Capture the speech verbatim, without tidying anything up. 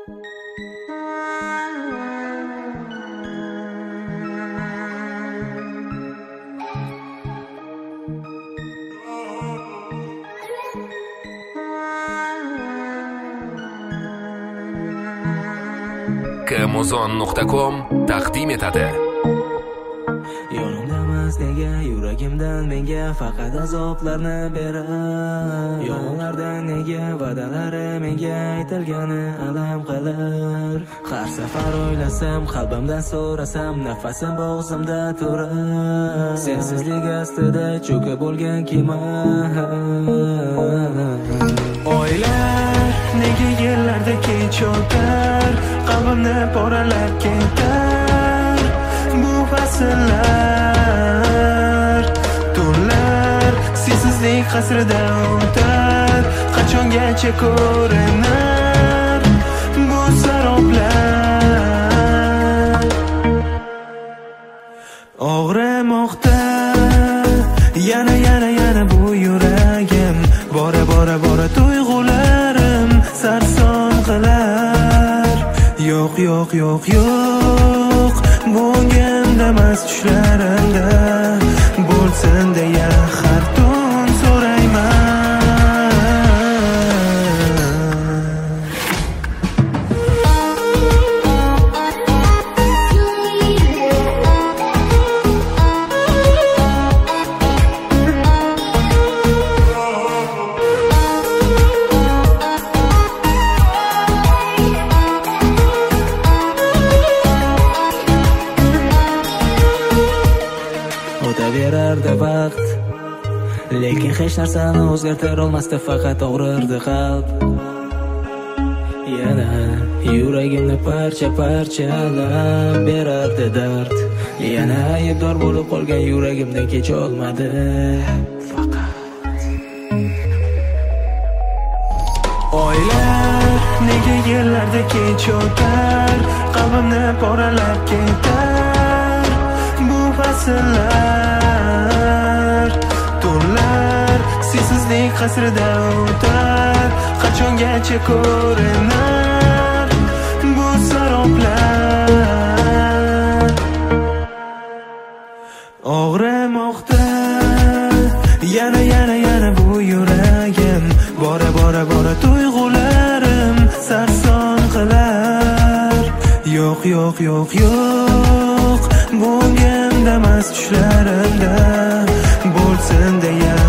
Amazon nuqta com taqdim etadi. Yonimdamas nega yuragimdan menga faqat azoblarni berar. Yolg'onlardan nega va'dalari menga aytilgani alam qilar. Har safar o'ylasam, qalbimdan so'rasam, nafasim bo'g'zimda turar. Sensizlik ostida cho'kib bo'lgan kema. Oylar nega yillarda kech o'tar, qalbimni poralab ketar. Bu fasllar, tunlar sensizlik qasrida o'tar. Qachongacha ko'rinar bu saroblar. Og'rimoqda yana yana yana bu yuragim. Bora bora bora tuyg'ularim sarson qilar. Yo'q yo'q yo'q yo'q, bo'g'imdamas tushlarimda bo'lsin deya har tun so'rayman. O'taverardi vaqt, lekin hech narsani o'zgartira olmasdi, faqat og'rirdi qalb. Yana yuragimni parcha parchalab berardi dard. Yana aybdor bo'lib qolgan yuragimdan kecha olmadi faqat. Oylar nega yillarda kech o'tar, qalbimni poralab ketar. Bu fasllar, tunlar sensizlik qasrida o'tar. Qachongacha ko'rinar bu saroblar. Og'rimoqda yana yana yana bu yuragim. Bora bora bora tuyg'ularim sarson qilar. Yo'q yo'q yo'q yo'q, bo'g'imdamas tushlarimda bo'lsin deya